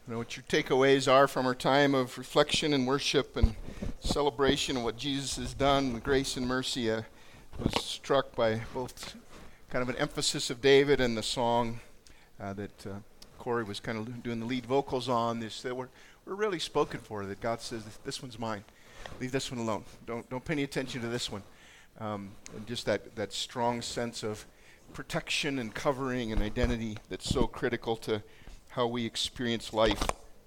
know what your takeaways are from our time of reflection and worship and celebration of what Jesus has done, the grace and mercy. I was struck by both kind of an emphasis of David and the song that Corey was kind of doing the lead vocals on. We're really spoken for, that God says, this one's mine. Leave this one alone. Don't pay any attention to this one. And just that strong sense of protection and covering and identity that's so critical to how we experience life.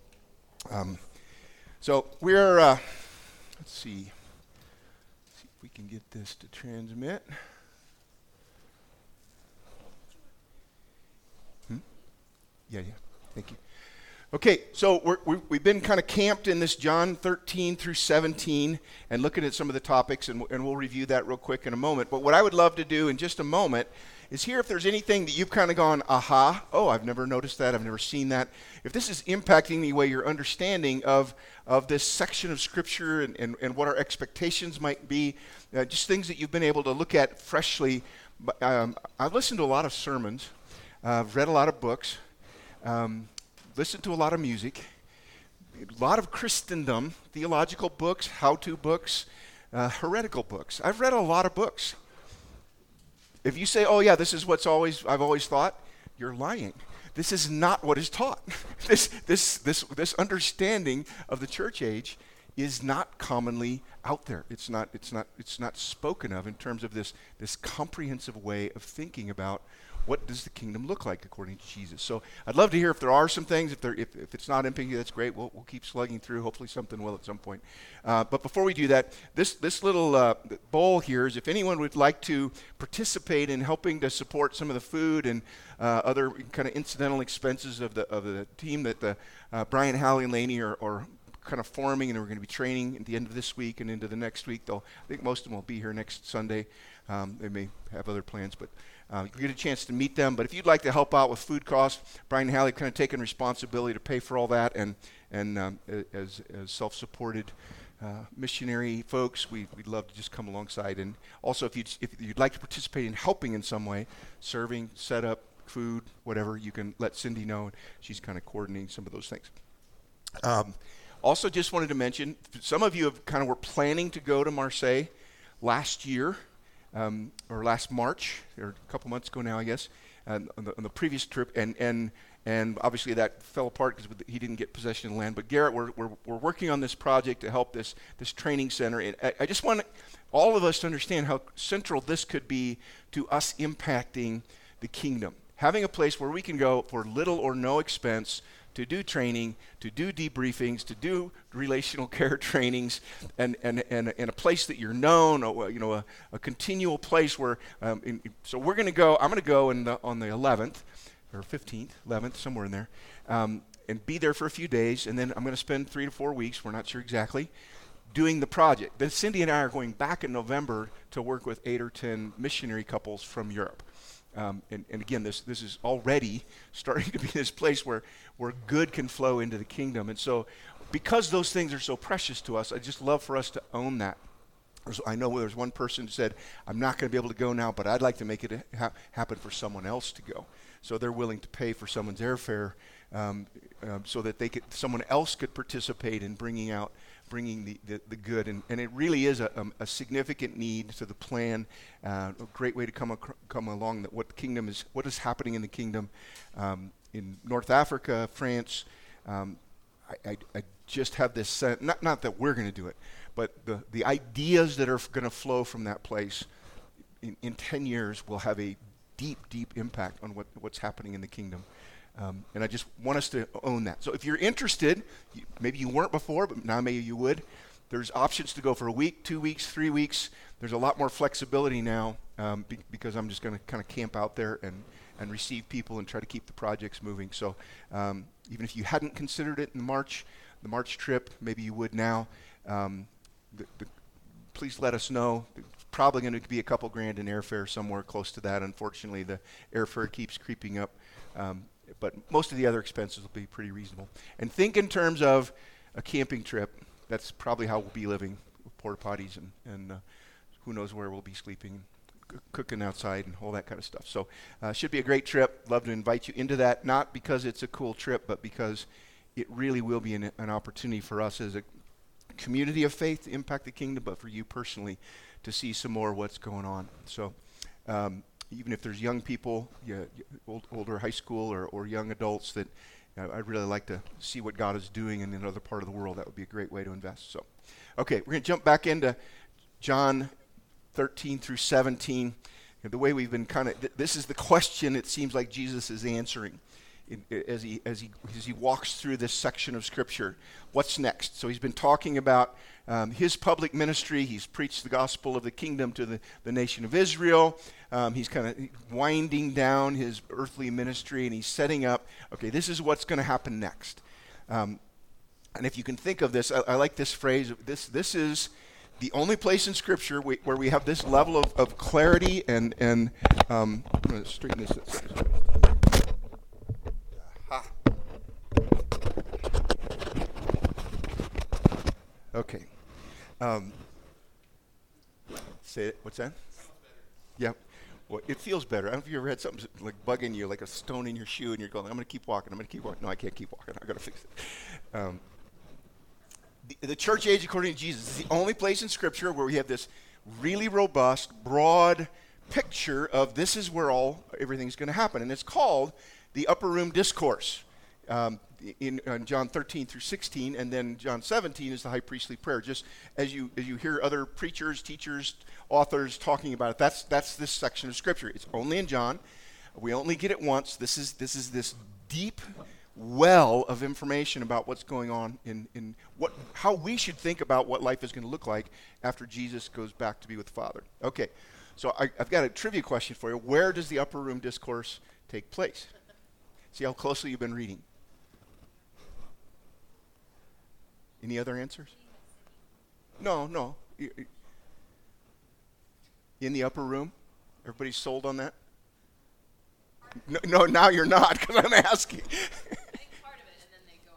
So we're, let's see if we can get this to transmit. Yeah, thank you. Okay, so we've been kind of camped in this John 13 through 17 and looking at some of the topics, and we'll review that real quick in a moment. But what I would love to do in just a moment is hear if there's anything that you've kind of gone, aha, oh, I've never noticed that, I've never seen that. If this is impacting the way your understanding of this section of Scripture and what our expectations might be, just things that you've been able to look at freshly. I've listened to a lot of sermons, I've read a lot of books, listened to a lot of music, a lot of Christendom, theological books, how-to books, heretical books. I've read a lot of books. If you say, oh yeah, this is I've always thought, you're lying. This is not what is taught. This understanding of the church age is not commonly out there. It's not spoken of in terms of this comprehensive way of thinking about what does the kingdom look like according to Jesus. So I'd love to hear if there are some things. If it's not impacting you, that's great. We'll keep slugging through. Hopefully something will at some point. But before we do that, this little bowl here is if anyone would like to participate in helping to support some of the food and other kind of incidental expenses of the team that Brian, Hallie, and Laney are kind of forming, and we're going to be training at the end of this week and into the next week. I think most of them will be here next Sunday. They may have other plans, but you get a chance to meet them. But if you'd like to help out with food costs, Brian and Hallie kind of taken responsibility to pay for all that, and as self-supported missionary folks, we'd love to just come alongside. And also, if you'd like to participate in helping in some way, serving, set up, food, whatever, you can let Cindy know. She's kind of coordinating some of those things. Also, just wanted to mention, some of you were planning to go to Marseille last year, or last March, or a couple months ago now, I guess, on the previous trip, and obviously that fell apart because he didn't get possession of the land. But Garrett, we're working on this project to help this training center. And I just want all of us to understand how central this could be to us impacting the kingdom. Having a place where we can go for little or no expense to do training, to do debriefings, to do relational care trainings, and a place that you're known, a continual place where. So we're going to go. I'm going to go on the 11th or 15th, 11th, somewhere in there, and be there for a few days, and then I'm going to spend 3 to 4 weeks. We're not sure exactly. Doing the project. Then Cindy and I are going back in November to work with 8 or 10 missionary couples from Europe. And again, this is already starting to be this place where good can flow into the kingdom. And so because those things are so precious to us, I just love for us to own that. I know there's one person who said, I'm not going to be able to go now, but I'd like to make it happen for someone else to go. So they're willing to pay for someone's airfare so that someone else could participate in bringing the good, and it really is a significant need to the plan, a great way to come along that what is happening in the kingdom in North Africa, France. I just have this sense, not that we're going to do it, but the ideas that are going to flow from that place in 10 years will have a deep impact on what's happening in the kingdom. And I just want us to own that. So if you're interested, maybe you weren't before, but now maybe you would, there's options to go for a week, 2 weeks, 3 weeks. There's a lot more flexibility now because I'm just going to kind of camp out there and receive people and try to keep the projects moving. So even if you hadn't considered it in the March trip, maybe you would now. Please let us know. It's probably going to be a couple grand in airfare, somewhere close to that. Unfortunately, the airfare keeps creeping up. But most of the other expenses will be pretty reasonable. And think in terms of a camping trip. That's probably how we'll be living, with porta potties and who knows where we'll be sleeping, cooking outside and all that kind of stuff. So should be a great trip. Love to invite you into that, not because it's a cool trip, but because it really will be an opportunity for us as a community of faith to impact the kingdom, but for you personally to see some more of what's going on. So even if there's young people, older high school or young adults that I'd really like to see what God is doing in another part of the world, that would be a great way to invest. So, okay, we're going to jump back into John 13 through 17. The way we've been this is the question it seems like Jesus is answering as he walks through this section of Scripture. What's next? So he's been talking about his public ministry. He's preached the gospel of the kingdom to the nation of Israel. He's kind of winding down his earthly ministry, and he's setting up, okay, this is what's going to happen next. And if you can think of this, I like this phrase, this is the only place in Scripture where we have this level of clarity and I'm going to straighten this up. Okay. Say it. What's that? Yeah. Well, it feels better. I don't know if you ever had something like bugging you, like a stone in your shoe, and you're going, I'm going to keep walking. I'm going to keep walking. No, I can't keep walking. I've got to fix it. The church age, according to Jesus, is the only place in Scripture where we have this really robust, broad picture of this is where everything's going to happen. And it's called the Upper Room Discourse. In John 13 through 16, and then John 17 is the high priestly prayer. Just as you hear other preachers, teachers, authors talking about it, that's this section of Scripture. It's only in John. We only get it once. This is this deep well of information about what's going on in how we should think about what life is going to look like after Jesus goes back to be with the Father. Okay, so I've got a trivia question for you. Where does the Upper Room Discourse take place? See how closely you've been reading. Any other answers? No. In the upper room? Everybody sold on that? No, now you're not, because I'm asking. I think part of it, and then they go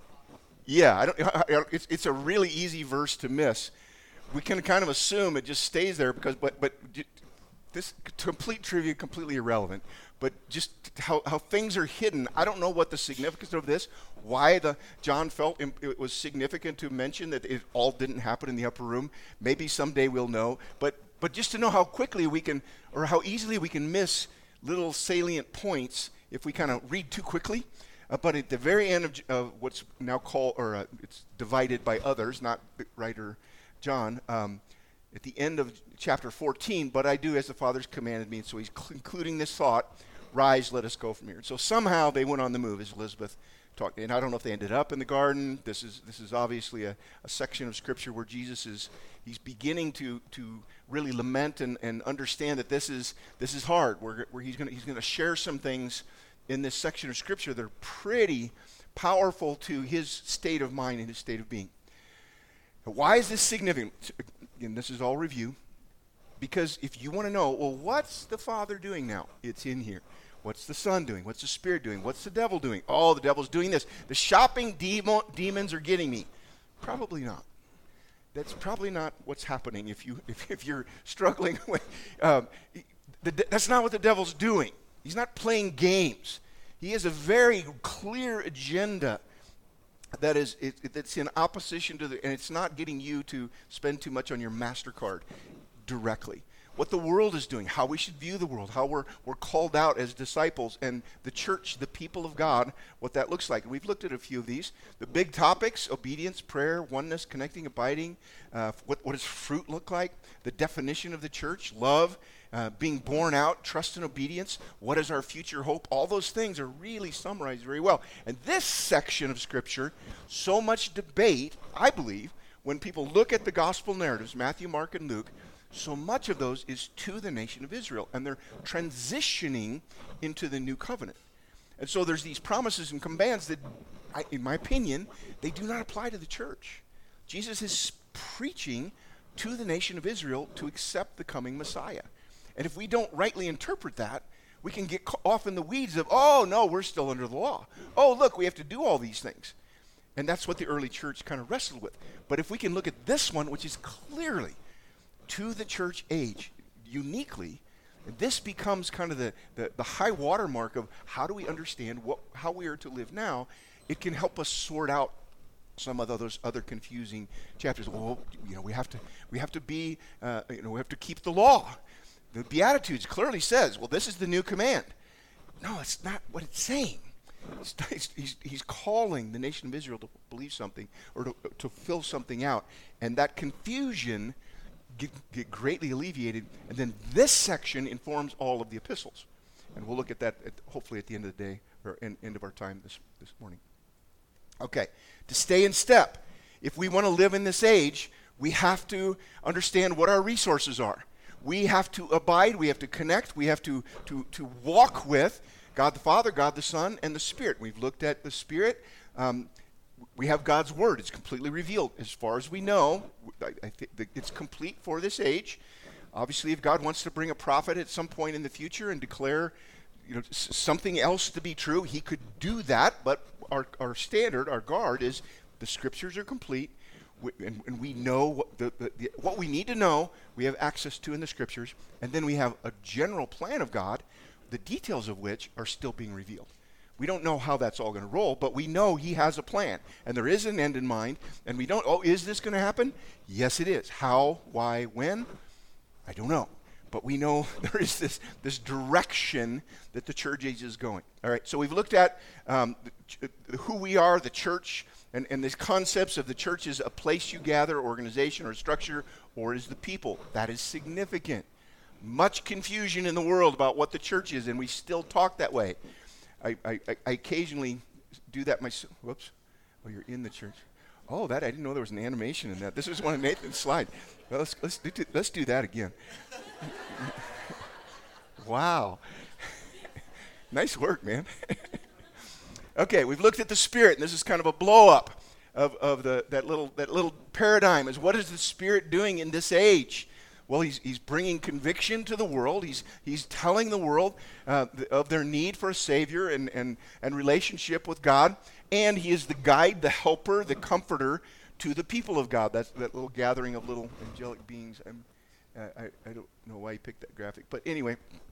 and walk. Yeah, it's a really easy verse to miss. We can kind of assume it just stays there but this complete trivia, completely irrelevant. But just how things are hidden. I don't know what the significance of this, why John felt it was significant to mention that it all didn't happen in the upper room. Maybe someday we'll know. But just to know how quickly we can, or how easily we can miss little salient points if we kind of read too quickly. But at the very end of what's now called, it's divided by others, not the writer John, at the end of chapter 14, but I do as the Father's commanded me. And so he's concluding this thought, rise, let us go from here. And so somehow they went on the move, as Elizabeth talked. And I don't know if they ended up in the garden. This is obviously a section of Scripture where he's beginning to really lament and understand that this is hard, where he's going to share some things in this section of Scripture that are pretty powerful to his state of mind and his state of being. Now, why is this significant? Again, this is all review. Because if you want to know, well, what's the Father doing now? It's in here. What's the Son doing? What's the Spirit doing? What's the devil doing? Oh, the devil's doing this. The shopping demons are getting me. Probably not. That's probably not what's happening if you're struggling with. That's not what the devil's doing. He's not playing games. He has a very clear agenda that's in opposition to and it's not getting you to spend too much on your MasterCard directly. What the world is doing, how we should view the world, how we're called out as disciples, and the church, the people of God, what that looks like. And we've looked at a few of these. The big topics: obedience, prayer, oneness, connecting, abiding. What does fruit look like? The definition of the church, love, being born out, trust and obedience. What is our future hope? All those things are really summarized very well. And this section of Scripture, so much debate, I believe, when people look at the gospel narratives, Matthew, Mark, and Luke, so much of those is to the nation of Israel, and they're transitioning into the new covenant. And so there's these promises and commands that, in my opinion, they do not apply to the church. Jesus is preaching to the nation of Israel to accept the coming Messiah. And if we don't rightly interpret that, we can get off in the weeds of, oh, no, we're still under the law. Oh, look, we have to do all these things. And that's what the early church kind of wrestled with. But if we can look at this one, which is clearly to the church age, uniquely, this becomes kind of the high water mark of how do we understand how we are to live now it can help us sort out some of those other confusing chapters. Well, we have to be, we have to keep the law. The Beatitudes clearly says, well, this is the new command. No, it's not what it's saying. He's calling the nation of Israel to believe something or to fill something out. And that confusion get greatly alleviated. And then this section informs all of the epistles. And we'll look at that hopefully at the end of the day or end of our time this morning. Okay, to stay in step, if we want to live in this age, we have to understand what our resources are. We have to abide, we have to connect, we have to walk with God the Father, God the Son, and the Spirit. We've looked at the Spirit. We have God's Word. It's completely revealed. As far as we know, I think it's complete for this age. Obviously, if God wants to bring a prophet at some point in the future and declare something else to be true, he could do that, but our standard, our guard is the Scriptures are complete, and we know what we need to know, we have access to in the Scriptures, and then we have a general plan of God, the details of which are still being revealed. We don't know how that's all going to roll, but we know he has a plan, and there is an end in mind, and we don't, is this going to happen? Yes, it is. How, why, when? I don't know. But we know there is this direction that the church age is going. All right, so we've looked at who we are, the church, and these concepts of the church is a place you gather, organization, or structure, or is the people. That is significant. Much confusion in the world about what the church is, and we still talk that way. I occasionally do that myself. Whoops. Oh, you're in the church. Oh, I didn't know there was an animation in that. This is one of Nathan's slides. Well, let's do that again. Wow. Nice work, man. Okay, we've looked at the Spirit, and this is kind of a blow-up of that little paradigm. Is what is the Spirit doing in this age? Well, he's bringing conviction to the world. He's telling the world of their need for a Savior and relationship with God. And he is the guide, the helper, the comforter to the people of God. That's that little gathering of little angelic beings. I don't know why he picked that graphic. But anyway,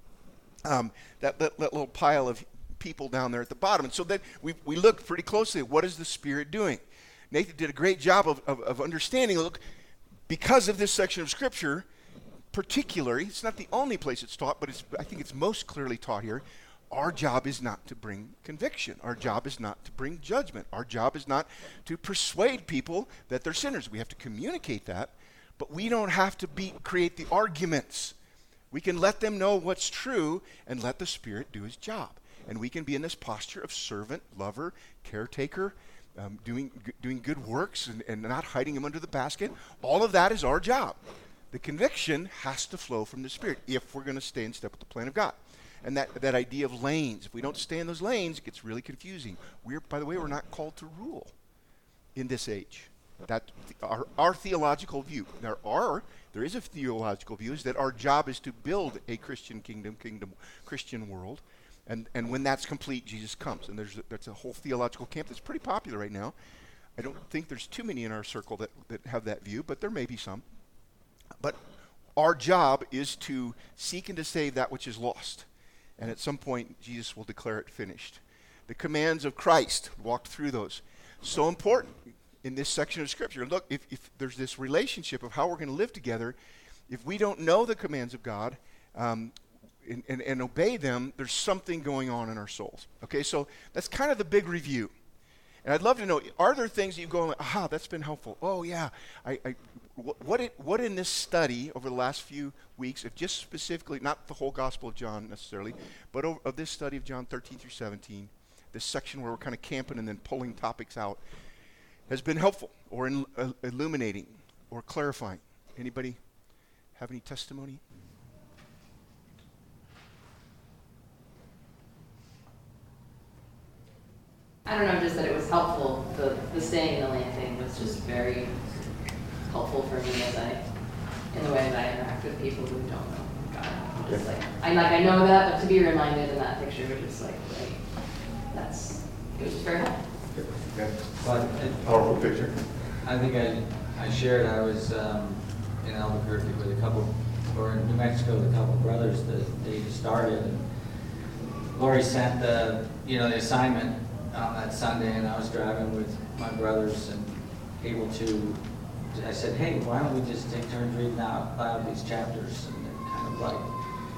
that little pile of people down there at the bottom. And so then we looked pretty closely at what is the Spirit doing. Nathan did a great job of understanding. Look, because of this section of Scripture, particularly, it's not the only place it's taught, but I think it's most clearly taught here. Our job is not to bring conviction. Our job is not to bring judgment. Our job is not to persuade people that they're sinners. We have to communicate that, but we don't have to create the arguments. We can let them know what's true and let the Spirit do his job. And we can be in this posture of servant, lover, caretaker, doing good works and not hiding them under the basket. All of that is our job. The conviction has to flow from the Spirit if we're going to stay in step with the plan of God. And that idea of lanes, if we don't stay in those lanes, it gets really confusing. By the way, we're not called to rule in this age. That our theological view. There is a theological view is that our job is to build a Christian kingdom, Christian world. And when that's complete, Jesus comes. And that's a whole theological camp that's pretty popular right now. I don't think there's too many in our circle that have that view, but there may be some. But our job is to seek and to save that which is lost. And at some point, Jesus will declare it finished. The commands of Christ, walked through those. So important in this section of Scripture. Look, if there's this relationship of how we're going to live together, if we don't know the commands of God and obey them, there's something going on in our souls. Okay, so that's kind of the big review. And I'd love to know, are there things that you go, that's been helpful. Oh, yeah. What in this study over the last few weeks, if just specifically, not the whole Gospel of John necessarily, but of this study of John 13 through 17, this section where we're kind of camping and then pulling topics out, has been helpful or illuminating or clarifying? Anybody have any testimony? I don't know, just that it was helpful. The staying in the lane thing was just very helpful for me in the way that I interact with people who don't know God. Just I know that, but to be reminded in that picture, which is it was just very helpful. But Powerful picture. I think I shared I was in Albuquerque with in New Mexico with a couple brothers that they just started. And Lori sent the assignment on that Sunday, and I was driving with my brothers and able to, I said, hey, why don't we just take turns reading out loud these chapters? And they're kind of like,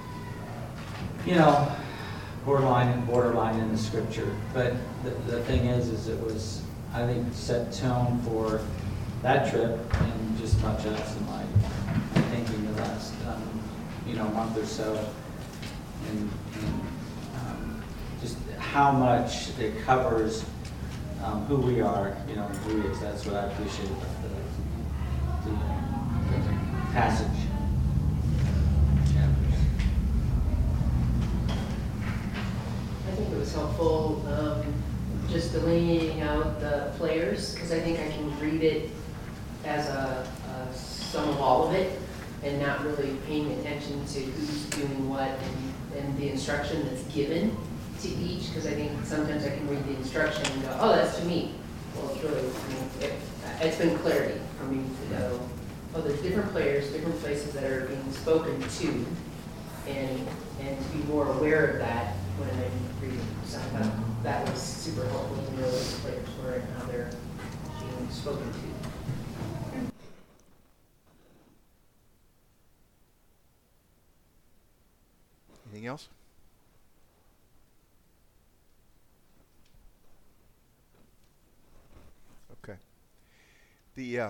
borderline in the scripture. But the thing is it was, I think, set tone for that trip and just much else in my thinking the last, month or so. And just how much it covers who we are, who he is. That's what I appreciate about the passage. I think it was helpful just delineating out the players, because I think I can read it as a sum of all of it and not really paying attention to who's doing what and the instruction that's given to each, because I think sometimes I can read the instruction and go, oh, that's to me. Well, it's really, it's been clarity for me to go, oh, there's different players, different places that are being spoken to, and to be more aware of that when I'm reading. So I thought that was super helpful to know what the players were and how they're being spoken to. Anything else? Okay. See if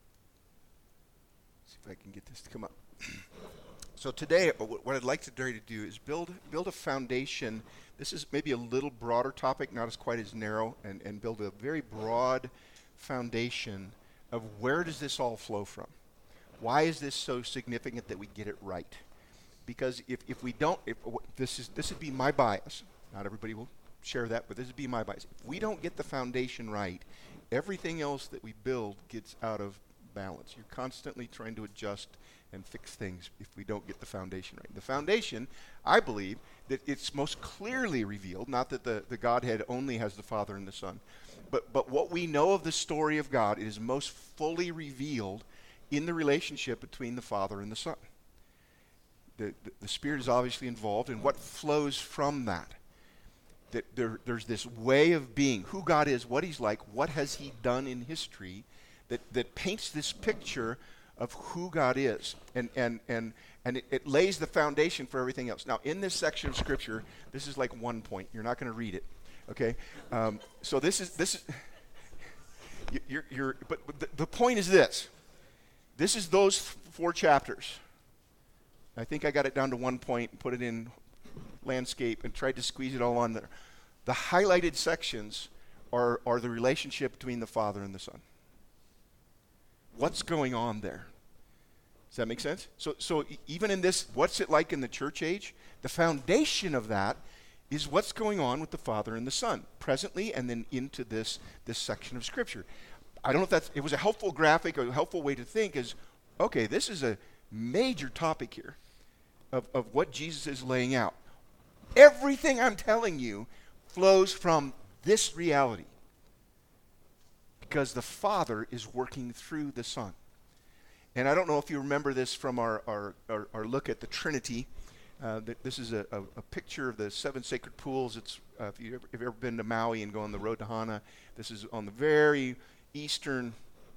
I can get this to come up. So today, what I'd like to try to do is build a foundation. This is maybe a little broader topic, not as quite as narrow, and build a very broad foundation of where does this all flow from? Why is this so significant that we get it right? Because if we don't, this would be my bias. Not everybody will share that, but this would be my bias. If we don't get the foundation right, everything else that we build gets out of balance. You're constantly trying to adjust and fix things if we don't get the foundation right. The foundation, I believe, that it's most clearly revealed, not that the Godhead only has the Father and the Son, but what we know of the story of God is most fully revealed in the relationship between the Father and the Son. The Spirit is obviously involved, and what flows from that. That there's this way of being, who God is, what He's like, what has He done in history, that paints this picture of who God is, and it lays the foundation for everything else. Now, in this section of Scripture, this is like one point. You're not going to read it, okay? So this is but the point is this. This is those 4 chapters. I think I got it down to one point and put it in landscape and tried to squeeze it all on there. The highlighted sections are the relationship between the Father and the Son. What's going on there? Does that make sense? So even in this, what's it like in the church age? The foundation of that is what's going on with the Father and the Son, presently and then into this section of Scripture. I don't know if it was a helpful graphic, or a helpful way to think is, okay, this is a major topic here of what Jesus is laying out. Everything I'm telling you flows from this reality, because the Father is working through the Son. And I don't know if you remember this from our look at the Trinity. This is a picture of the 7 sacred pools. It's if you've ever been to Maui and go on the road to Hana, this is on the very eastern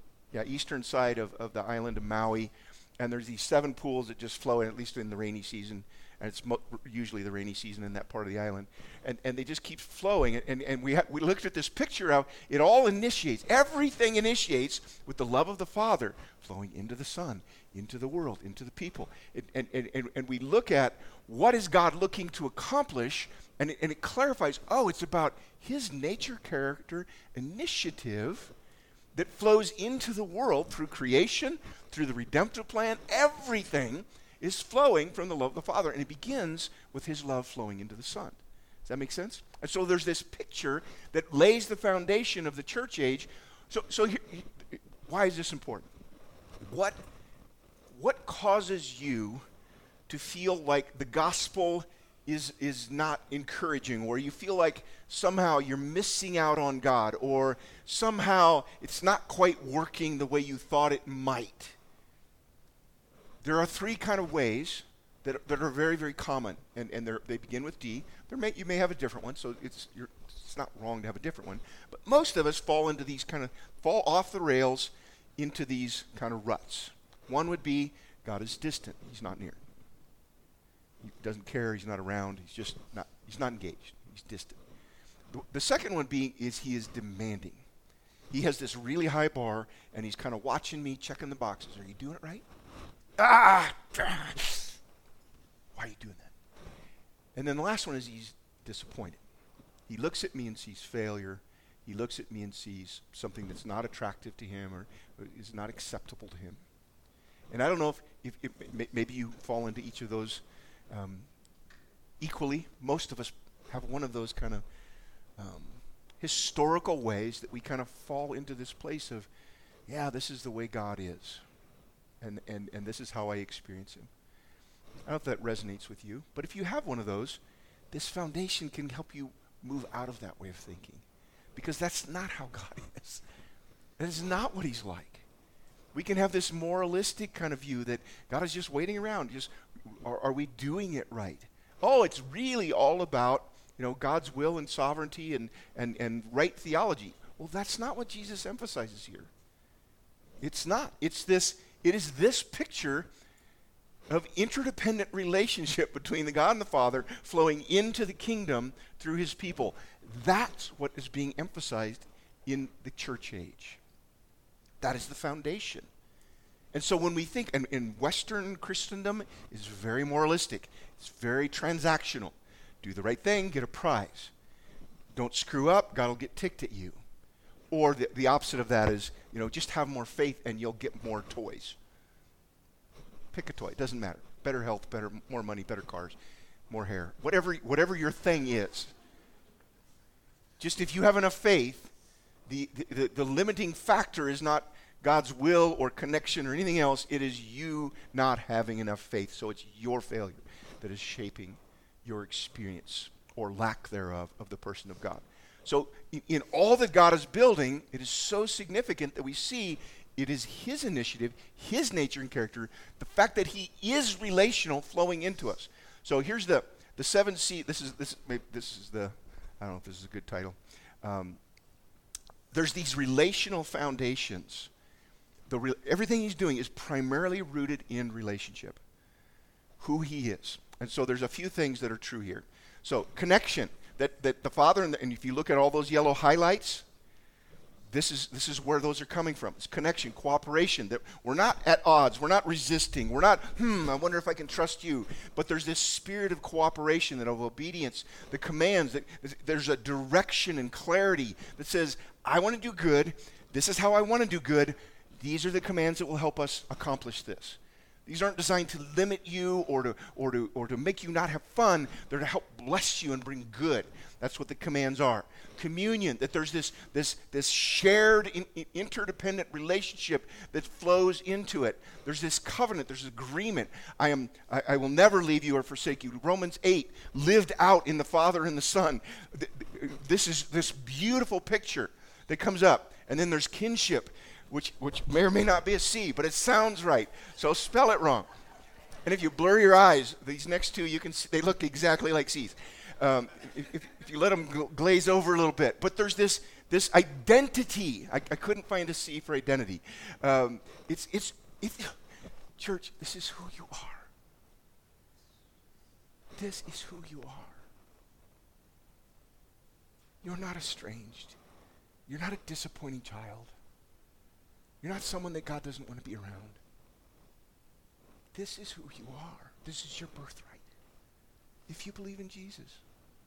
side of the island of Maui. And there's these 7 pools that just flow in, at least in the rainy season. And it's usually the rainy season in that part of the island. And they just keep flowing. And we looked at this picture of it all initiates. Everything initiates with the love of the Father flowing into the Son, into the world, into the people. And we look at what is God looking to accomplish, and it clarifies, it's about His nature, character, initiative that flows into the world through creation, through the redemptive plan. Everything is flowing from the love of the Father, and it begins with His love flowing into the Son. Does that make sense? And so there's this picture that lays the foundation of the church age. So here, why is this important? What causes you to feel like the gospel is not encouraging, or you feel like somehow you're missing out on God, or somehow it's not quite working the way you thought it might? There are 3 kind of ways that are very, very common, and they begin with D. You may have a different one, so It's not wrong to have a different one. But most of us fall off the rails into these kind of ruts. One would be, God is distant. He's not near. He doesn't care. He's not around. He's not engaged. He's distant. The second one is he is demanding. He has this really high bar, and he's kind of watching me, checking the boxes. Are you doing it right? Why are you doing that? And then the last one is he's disappointed. He looks at me and sees failure. He looks at me and sees something that's not attractive to him or is not acceptable to him. And I don't know if maybe you fall into each of those equally. Most of us have one of those kind of historical ways that we kind of fall into this place of, yeah, this is the way God is. And this is how I experience him. I don't know if that resonates with you, but if you have one of those, this foundation can help you move out of that way of thinking. Because that's not how God is. That is not what he's like. We can have this moralistic kind of view that God is just waiting around. Are we doing it right? Oh, it's really all about, God's will and sovereignty and right theology. Well, that's not what Jesus emphasizes here. It's not. It is this picture of interdependent relationship between the God and the Father flowing into the kingdom through his people. That's what is being emphasized in the church age. That is the foundation. And so when we think, and in Western Christendom is very moralistic. It's very transactional. Do the right thing, get a prize. Don't screw up, God will get ticked at you. Or the opposite of that is, just have more faith and you'll get more toys. Pick a toy, it doesn't matter. Better health, more money, better cars, more hair. Whatever your thing is. Just if you have enough faith, the limiting factor is not God's will or connection or anything else. It is you not having enough faith. So it's your failure that is shaping your experience or lack thereof of the person of God. So in all that God is building, it is so significant that we see it is his initiative, his nature and character, the fact that he is relational flowing into us. So here's the 7 C's. This is the, I don't know if this is a good title. There's these relational foundations. Everything he's doing is primarily rooted in relationship, who he is. And so there's a few things that are true here. So connection, that the Father, and if you look at all those yellow highlights, this is where those are coming from. It's connection, cooperation, that we're not at odds, we're not resisting, we're not, I wonder if I can trust you. But there's this spirit of cooperation and of obedience, the commands, that there's a direction and clarity that says, I want to do good, this is how I want to do good, these are the commands that will help us accomplish this. These aren't designed to limit you or to make you not have fun. They're to help bless you and bring good. That's what the commands are. Communion, that there's this shared interdependent relationship that flows into it. There's this covenant, there's agreement. I will never leave you or forsake you. Romans 8 lived out in the Father and the Son. This is this beautiful picture that comes up. And then there's kinship, which may or may not be a C, but it sounds right. So spell it wrong. And if you blur your eyes, these next two, you can see, they look exactly like C's. If you let them glaze over a little bit. But there's this identity. I couldn't find a C for identity. Church, this is who you are. This is who you are. You're not estranged. You're not a disappointing child. You're not someone that God doesn't want to be around. This is who you are. This is your birthright. If you believe in Jesus.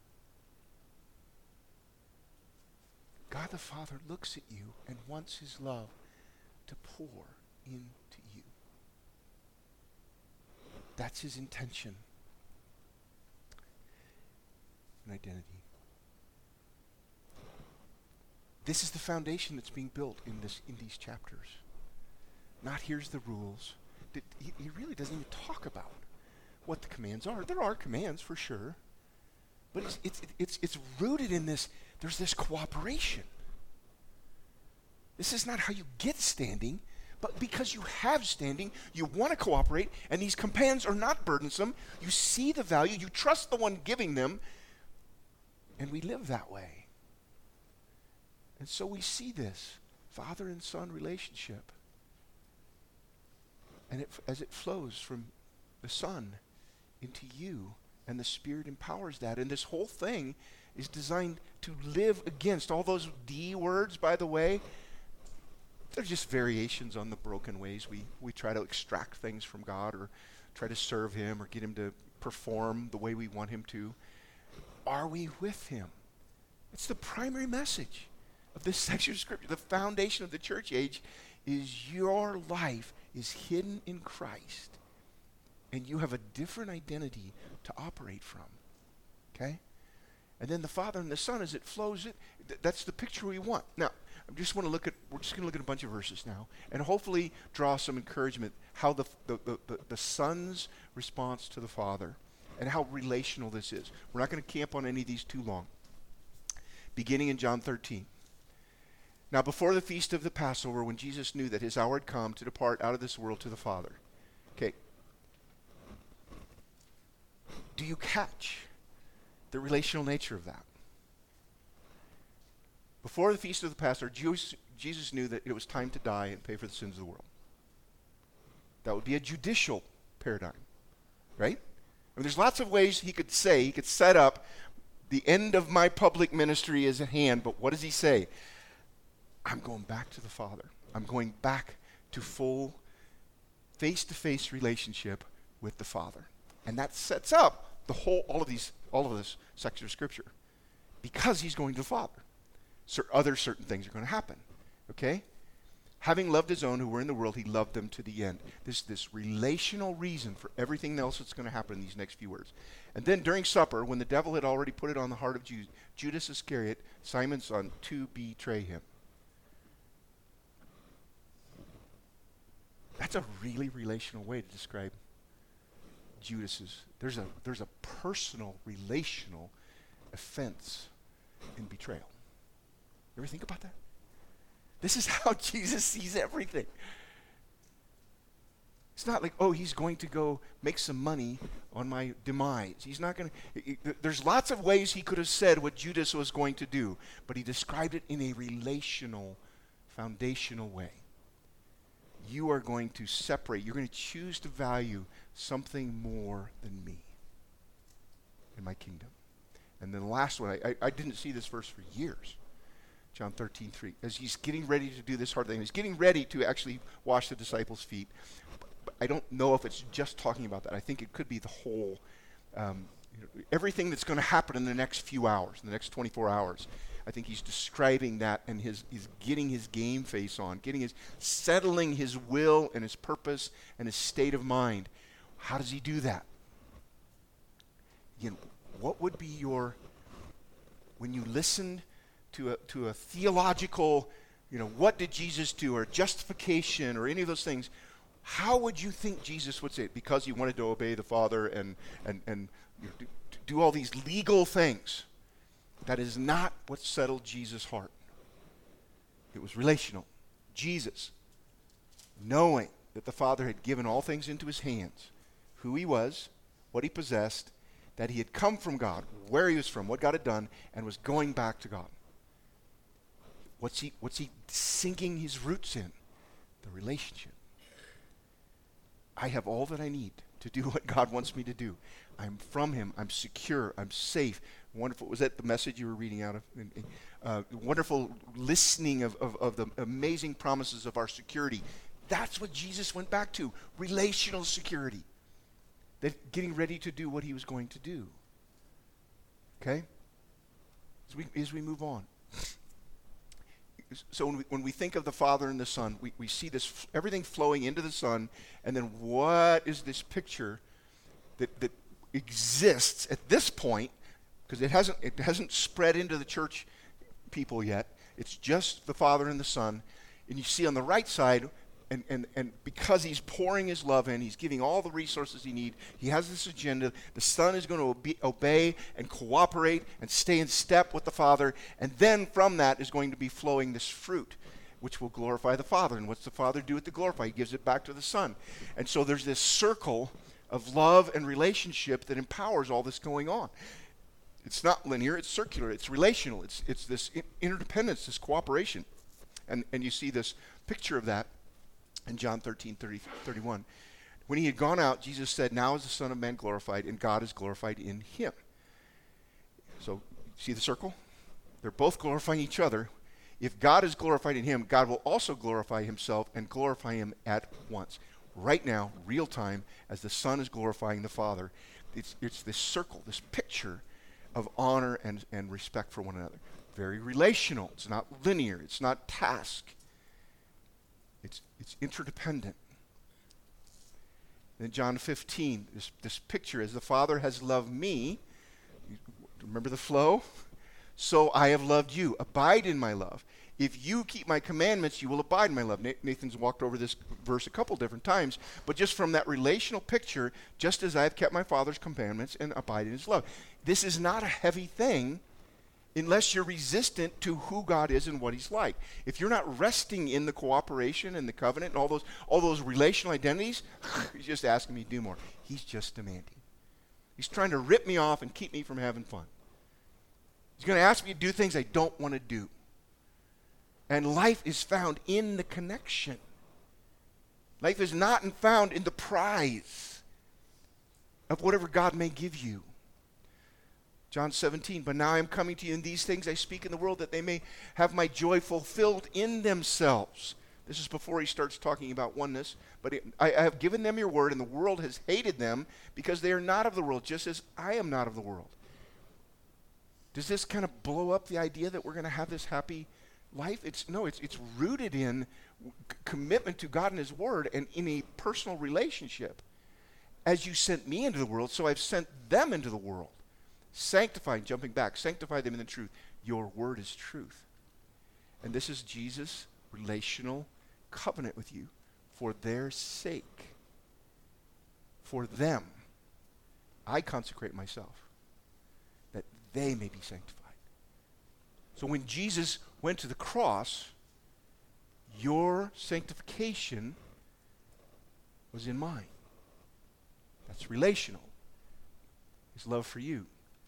God the Father looks at you and wants his love to pour into you. That's his intention and identity. This is the foundation that's being built in these chapters. Not here's the rules. He really doesn't even talk about what the commands are. There are commands for sure, but it's rooted in this. There's this cooperation. This is not how you get standing, but because you have standing, you want to cooperate, and these commands are not burdensome. You see the value, you trust the one giving them, and we live that way. And so we see this father and son relationship. And as it flows from the Son into you, and the Spirit empowers that. And this whole thing is designed to live against all those D words, by the way. They're just variations on the broken ways we try to extract things from God, or try to serve him, or get him to perform the way we want him to. Are we with him? It's the primary message of this section of Scripture. The foundation of the church age is your life is hidden in Christ, and you have a different identity to operate from. Okay? And then the Father and the Son, as it flows, that's the picture we want. Now, we're just going to look at a bunch of verses now, and hopefully draw some encouragement how the Son's response to the Father, and how relational this is. We're not going to camp on any of these too long. Beginning in John 13. Now, before the feast of the Passover, when Jesus knew that his hour had come to depart out of this world to the Father. Okay. Do you catch the relational nature of that? Before the feast of the Passover, Jesus knew that it was time to die and pay for the sins of the world. That would be a judicial paradigm, right? I mean, there's lots of ways he could set up, the end of my public ministry is at hand, but what does he say? I'm going back to the Father. I'm going back to full face-to-face relationship with the Father. And that sets up all of this section of Scripture. Because he's going to the Father. Other certain things are going to happen. Okay? Having loved his own who were in the world, he loved them to the end. This relational reason for everything else that's going to happen in these next few words. And then during supper, when the devil had already put it on the heart of Judas Iscariot, Simon's son, to betray him. That's a really relational way to describe Judas's. There's a personal, relational offense in betrayal. You ever think about that? This is how Jesus sees everything. It's not like, oh, he's going to go make some money on my demise. He's not going to. There's lots of ways he could have said what Judas was going to do, but he described it in a relational, foundational way. You are going to separate. You're going to choose to value something more than me in my kingdom. And then the last one, I didn't see this verse for years. John 13:3. As he's getting ready to do this hard thing, he's getting ready to actually wash the disciples' feet. But I don't know if it's just talking about that. I think it could be the whole, everything that's going to happen in the next few hours, in the next 24 hours. I think he's describing that, and he's getting his game face on, settling his will and his purpose and his state of mind. How does he do that? Again, what would be when you listen to a theological, what did Jesus do, or justification, or any of those things, how would you think Jesus would say it? Because he wanted to obey the Father and do all these legal things. That is not what settled Jesus' heart. It was relational. Jesus, knowing that the Father had given all things into his hands, who he was, what he possessed, that he had come from God, where he was from, what God had done, and was going back to God. What's he sinking his roots in? The relationship. I have all that I need to do what God wants me to do. I'm from him. I'm secure. I'm safe. Wonderful. Was that the message you were reading out of? Wonderful listening of the amazing promises of our security. That's what Jesus went back to. Relational security. That getting ready to do what he was going to do. Okay? As we move on. So when we think of the Father and the Son, we see this everything flowing into the Son, and then what is this picture that exists at this point, because it hasn't spread into the church people yet. It's just the Father and the Son, and you see on the right side, and because he's pouring his love in, he's giving all the resources he needs. He has this agenda. The Son is going to obey and cooperate and stay in step with the Father, and then from that is going to be flowing this fruit, which will glorify the Father. And what's the Father do with the glorify? He gives it back to the Son. And so there's this circle of love and relationship that empowers all this going on. It's not linear, it's circular, it's relational, it's this interdependence, this cooperation. And you see this picture of that in John 13:31. When he had gone out, Jesus said, "Now is the Son of Man glorified, and God is glorified in him." So, see the circle? They're both glorifying each other. If God is glorified in him, God will also glorify himself and glorify him at once. Right now, real time, as the Son is glorifying the Father, it's this circle, this picture of honor and respect for one another. Very relational. It's not linear. It's not task. It's interdependent. Then John 15, this picture, as the Father has loved me, remember the flow? So I have loved you. Abide in my love. If you keep my commandments, you will abide in my love. Nathan's walked over this verse a couple different times, but just from that relational picture, just as I have kept my Father's commandments and abide in his love. This is not a heavy thing unless you're resistant to who God is and what he's like. If you're not resting in the cooperation and the covenant and all those relational identities, he's just asking me to do more. He's just demanding. He's trying to rip me off and keep me from having fun. He's going to ask me to do things I don't want to do. And life is found in the connection. Life is not found in the prize of whatever God may give you. John 17, but now I am coming to you, and these things I speak in the world, that they may have my joy fulfilled in themselves. This is before he starts talking about oneness. But I have given them your word, and the world has hated them because they are not of the world, just as I am not of the world. Does this kind of blow up the idea that we're going to have this happy life? It's rooted in commitment to God and his word and in a personal relationship. As you sent me into the world, so I've sent them into the world. Sanctify them in the truth. Your word is truth. And this is Jesus' relational covenant with you for their sake. For them, I consecrate myself, that they may be sanctified. So when Jesus went to the cross, your sanctification was in mine. That's relational. His love for you.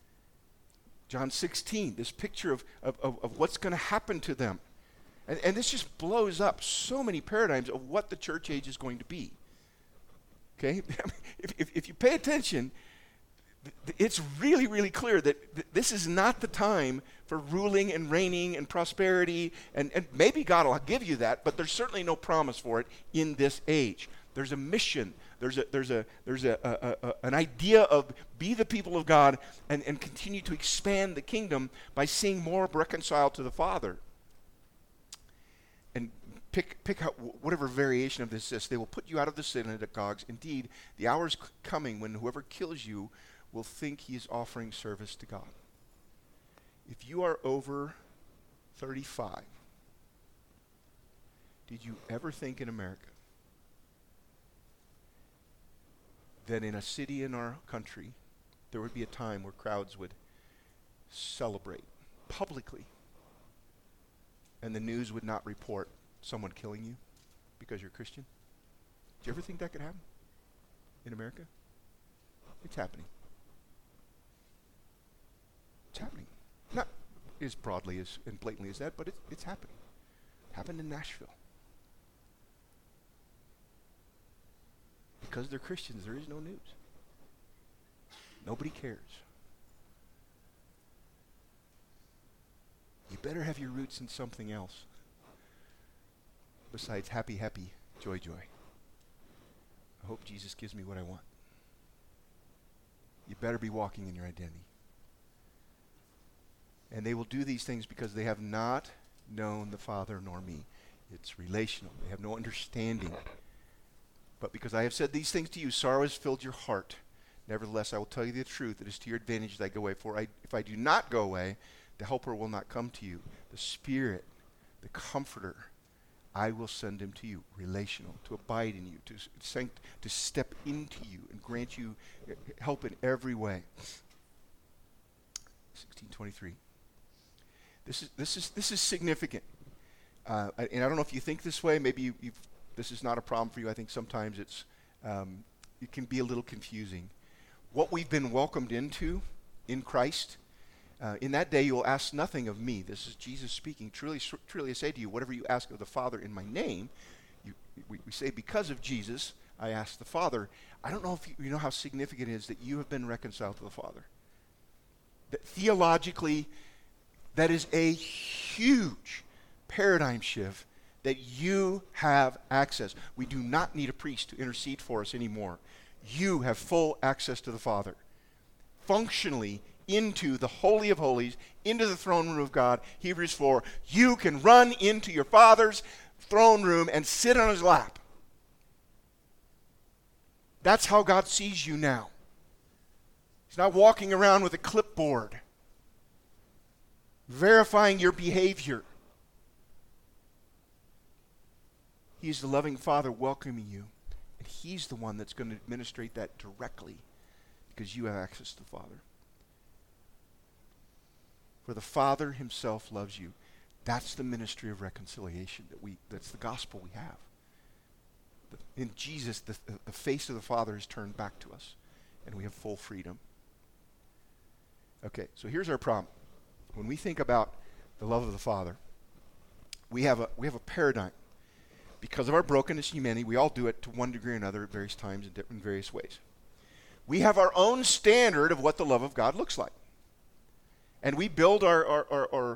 John 16, this picture of what's going to happen to them. And this just blows up so many paradigms of what the church age is going to be. Okay? If you pay attention, it's really, really clear that this is not the time for ruling and reigning and prosperity, and maybe God will give you that, but there's certainly no promise for it in this age. There's a mission. There's an idea of be the people of God and continue to expand the kingdom by seeing more reconciled to the Father. And pick out whatever variation of this is. They will put you out of the synagogues. Indeed, the hour is coming when whoever kills you will think he is offering service to God. If you are over 35, did you ever think in America that in a city in our country there would be a time where crowds would celebrate publicly and the news would not report someone killing you because you're Christian? Did you ever think that could happen in America? It's happening. It's happening. Not as broadly as and blatantly as that, but it's happening. It happened in Nashville. Because they're Christians, there is no news. Nobody cares. You better have your roots in something else besides happy, happy, joy, joy. I hope Jesus gives me what I want. You better be walking in your identity. And they will do these things because they have not known the Father nor me. It's relational. They have no understanding. But because I have said these things to you, sorrow has filled your heart. Nevertheless, I will tell you the truth. It is to your advantage that I go away. For if I do not go away, the Helper will not come to you. The Spirit, the Comforter, I will send him to you. Relational, to abide in you, to step into you and grant you help in every way. 16:23. This is significant. And I don't know if you think this way. Maybe this is not a problem for you. I think sometimes it can be a little confusing. What we've been welcomed into in Christ In that day you will ask nothing of me. This is Jesus speaking. Truly, truly I say to you, whatever you ask of the Father in my name, we say because of Jesus, I ask the Father. I don't know if you know how significant it is that you have been reconciled to the Father. That theologically, that is a huge paradigm shift, that you have access. We do not need a priest to intercede for us anymore. You have full access to the Father. Functionally, into the Holy of Holies, into the throne room of God. Hebrews 4, you can run into your Father's throne room and sit on his lap. That's how God sees you now. He's not walking around with a clipboard, verifying your behavior. He's the loving Father welcoming you, and he's the one that's going to administrate that directly because you have access to the Father. For the Father himself loves you. That's the ministry of reconciliation that's the gospel we have. In Jesus, the face of the Father is turned back to us, and we have full freedom. Okay, so here's our problem. When we think about the love of the Father, we have a paradigm. Because of our brokenness in humanity, we all do it to one degree or another at various times in various ways. We have our own standard of what the love of God looks like. And we build our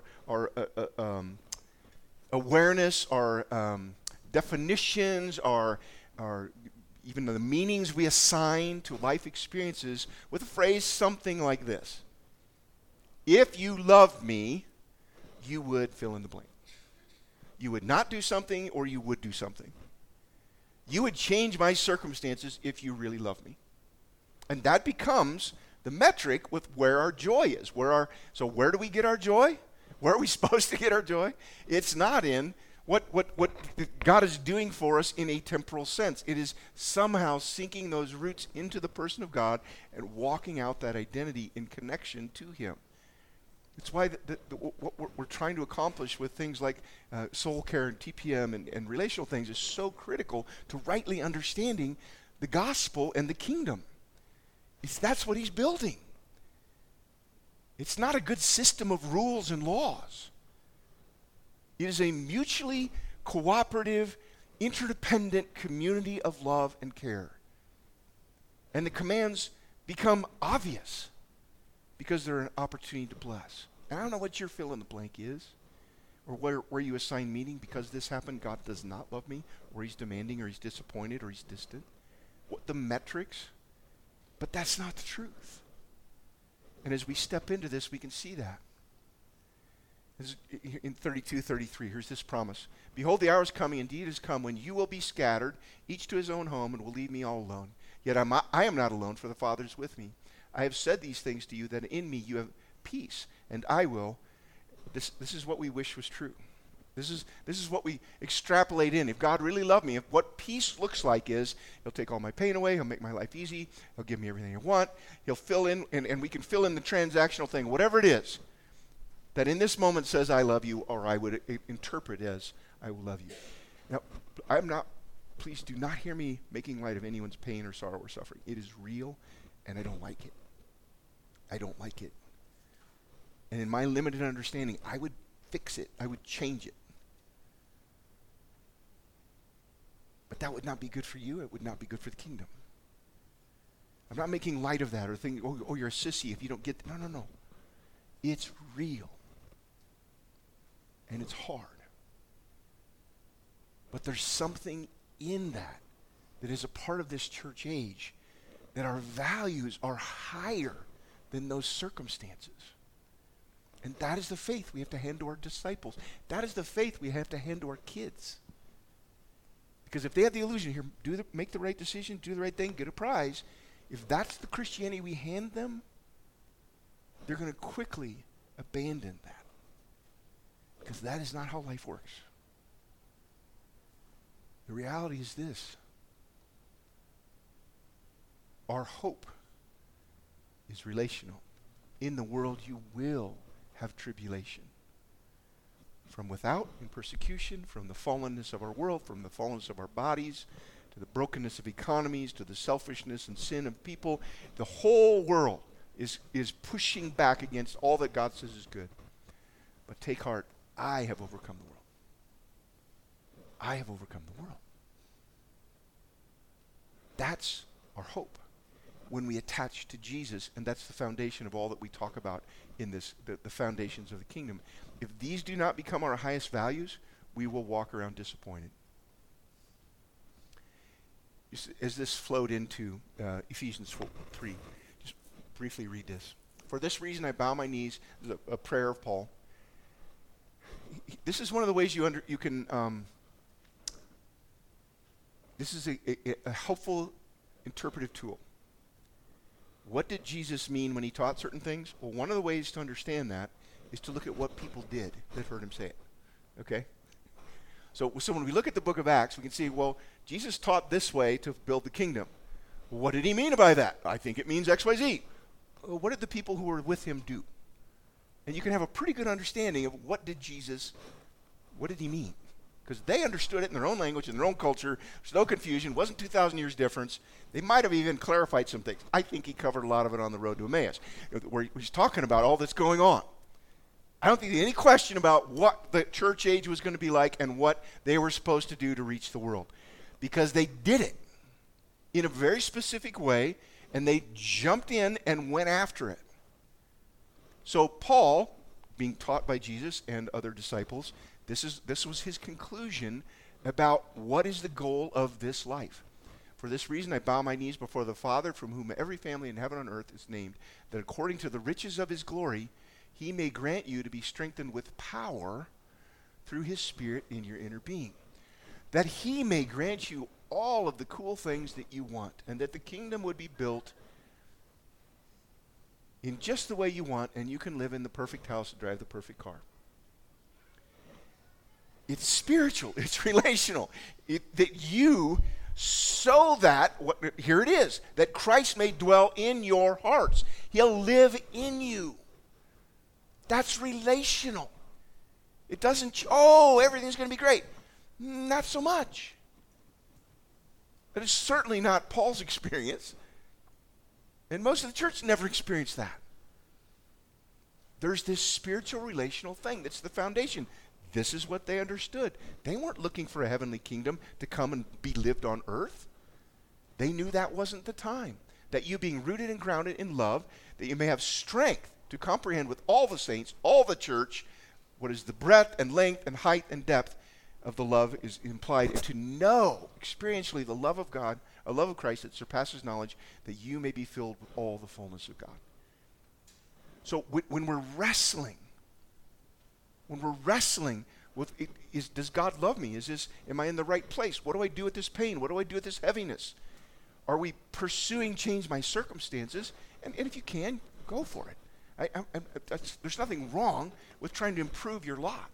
awareness, our definitions, our even the meanings we assign to life experiences with a phrase something like this. If you loved me, you would fill in the blank. You would not do something, or you would do something. You would change my circumstances if you really love me. And that becomes the metric with where our joy is. So where do we get our joy? Where are we supposed to get our joy? It's not in what God is doing for us in a temporal sense. It is somehow sinking those roots into the person of God and walking out that identity in connection to him. It's why what we're trying to accomplish with things like soul care and TPM and relational things is so critical to rightly understanding the gospel and the kingdom. That's what he's building. It's not a good system of rules and laws. It is a mutually cooperative, interdependent community of love and care. And the commands become obvious because they're an opportunity to bless. And I don't know what your fill in the blank is, or where you assign meaning. Because this happened, God does not love me, or he's demanding, or he's disappointed, or he's distant. What the metrics? But that's not the truth. And as we step into this, we can see that. In 32:33, here's this promise. Behold, the hour is coming, indeed has come, when you will be scattered, each to his own home, and will leave me all alone. Yet I am not alone, for the Father is with me. I have said these things to you, that in me you have peace, and I will. This is what we wish was true. This is what we extrapolate in. If God really loved me, if what peace looks like is, he'll take all my pain away, he'll make my life easy, he'll give me everything I want, he'll fill in, and we can fill in the transactional thing, whatever it is, that in this moment says I love you, or I would interpret as I will love you. Now, please do not hear me making light of anyone's pain or sorrow or suffering. It is real, and I don't like it. I don't like it. And in my limited understanding, I would fix it. I would change it. But that would not be good for you. It would not be good for the kingdom. I'm not making light of that or thinking, oh, you're a sissy if you don't get that. No. It's real. And it's hard. But there's something in that is a part of this church age, that our values are higher than those circumstances. And that is the faith we have to hand to our disciples. That is the faith we have to hand to our kids. Because if they have the illusion here, make the right decision, do the right thing, get a prize, if that's the Christianity we hand them, they're going to quickly abandon that. Because that is not how life works. The reality is this. Our hope is relational. In the world you will have tribulation. From without, in persecution, from the fallenness of our world, from the fallenness of our bodies, to the brokenness of economies, to the selfishness and sin of people. The whole world is pushing back against all that God says is good. But take heart, I have overcome the world. I have overcome the world. That's our hope when we attach to Jesus, and that's the foundation of all that we talk about in this, the foundations of the kingdom. If these do not become our highest values, we will walk around disappointed. As this flowed into Ephesians 3, just briefly read this. For this reason I bow my knees, a prayer of Paul. This is one of the ways you can, this is a helpful interpretive tool. What did Jesus mean when he taught certain things? Well, one of the ways to understand that is to look at what people did that heard him say it. Okay? So when we look at the book of Acts, we can see, well, Jesus taught this way to build the kingdom. Well, what did he mean by that? I think it means X, Y, Z. Well, what did the people who were with him do? And you can have a pretty good understanding of what did he mean? Because they understood it in their own language, in their own culture. There's no confusion. It wasn't 2,000 years difference. They might have even clarified some things. I think he covered a lot of it on the road to Emmaus, where he's talking about all that's going on. I don't think there's any question about what the church age was going to be like and what they were supposed to do to reach the world. Because they did it in a very specific way, and they jumped in and went after it. So Paul, being taught by Jesus and other disciples, this was his conclusion about what is the goal of this life. For this reason I bow my knees before the Father, from whom every family in heaven and earth is named, that according to the riches of his glory he may grant you to be strengthened with power through his Spirit in your inner being, that he may grant you all of the cool things that you want, and that the kingdom would be built in just the way you want, and you can live in the perfect house and drive the perfect car. It's spiritual. It's relational. Here it is, that Christ may dwell in your hearts. He'll live in you. That's relational. It doesn't, everything's going to be great. Not so much. That is certainly not Paul's experience. And most of the church never experienced that. There's this spiritual relational thing that's the foundation. This is what they understood. They weren't looking for a heavenly kingdom to come and be lived on earth. They knew that wasn't the time. That you being rooted and grounded in love, that you may have strength to comprehend with all the saints, all the church, what is the breadth and length and height and depth of the love is implied, and to know experientially the love of God, a love of Christ that surpasses knowledge, that you may be filled with all the fullness of God. So when we're wrestling with, does God love me? Am I in the right place? What do I do with this pain? What do I do with this heaviness? Are we pursuing change my circumstances? And if you can, go for it. There's nothing wrong with trying to improve your lot.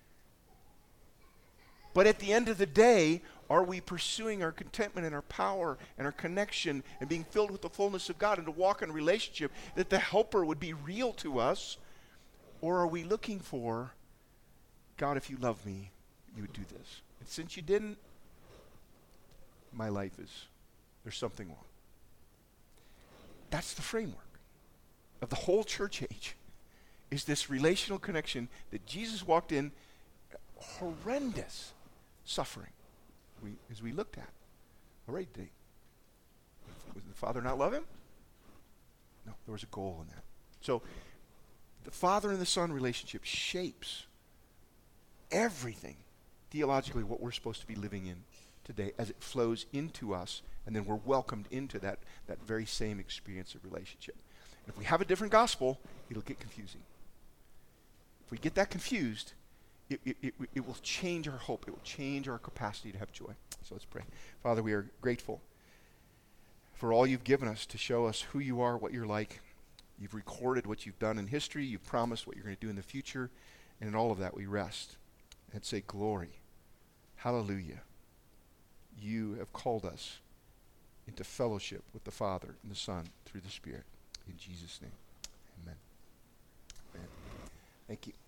But at the end of the day, are we pursuing our contentment and our power and our connection and being filled with the fullness of God and to walk in a relationship that the helper would be real to us? Or are we looking for, God, if you love me, you would do this. And since you didn't, my life there's something wrong. That's the framework of the whole church age, is this relational connection that Jesus walked in, horrendous suffering, as we looked at. All right, did the Father not love him? No, there was a goal in that. So the Father and the Son relationship shapes everything theologically what we're supposed to be living in today as it flows into us, and then we're welcomed into that very same experience of relationship. And if we have a different gospel, it'll get confusing. If we get that confused, it will change our hope. It will change our capacity to have joy. So let's pray. Father, we are grateful for all you've given us to show us who you are, what you're like. You've recorded what you've done in history. You've promised what you're going to do in the future. And in all of that, we rest and say, glory, hallelujah. You have called us into fellowship with the Father and the Son through the Spirit. In Jesus' name, amen. Amen. Thank you.